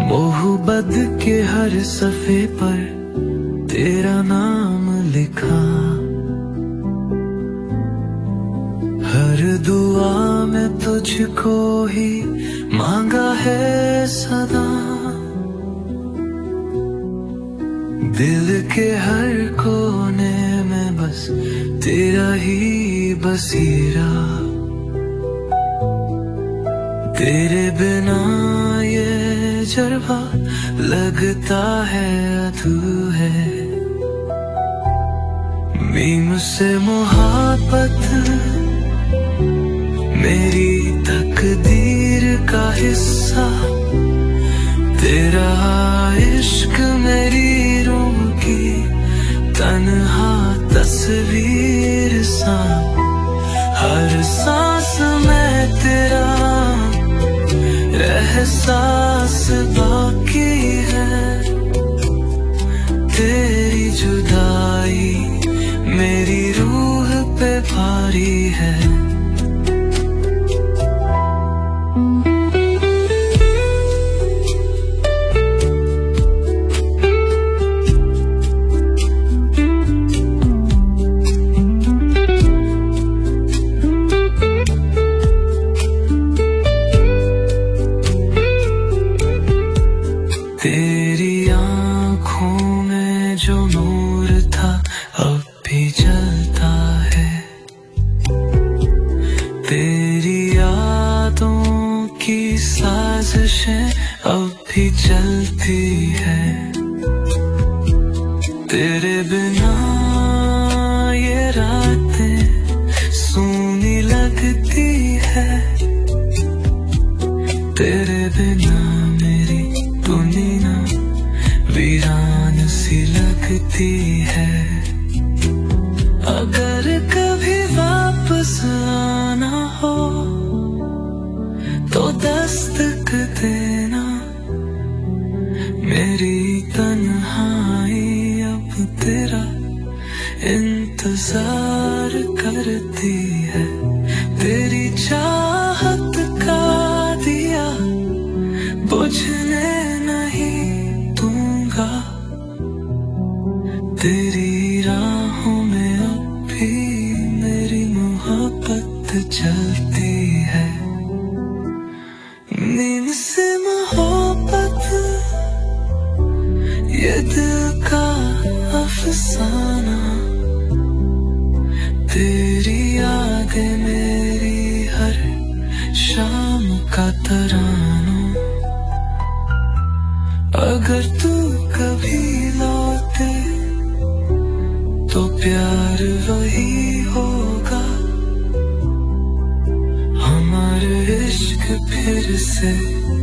मोहब्बत के हर सफ़े पर तेरा नाम लिखा, हर दुआ में तुझको ही मांगा है सदा। दिल के हर कोने में बस तेरा ही बसेरा, तेरे बिना ये जज्बा लगता है अधूरा है। मीम से मोहब्बत मेरी तकदीर का हिस्सा, तेरा इश्क मेरी रूह की तन्हा तस्वीर सा। हर सांस में तेरा एहसास बाकी है, तेरी जुदाई मेरी रूह पे भारी है। तेरी आँखों में जो नूर था अब भी जलता है, तेरी यादों की साजिशें अब भी चलती है। तेरे बिना ये रातें सूनी लगती है, तेरे बिना मेरी दुनिया वीरान सी लगती है। अगर कभी वापस आना हो तो दस्तक देना, मेरी तन्हाई अब तेरा इंतजार करती है। तेरी चाहत का दिया बुझने नहीं दूंगा, तेरी राहों में अब भी मेरी मोहब्बत चलती है। नींद से मोहब्बत ये दिल का अफसाना, तेरी यादें मेरी हर शाम का तराना। अगर तू कभी लौटे तो प्यार वही होगा, हमारे इश्क फिर से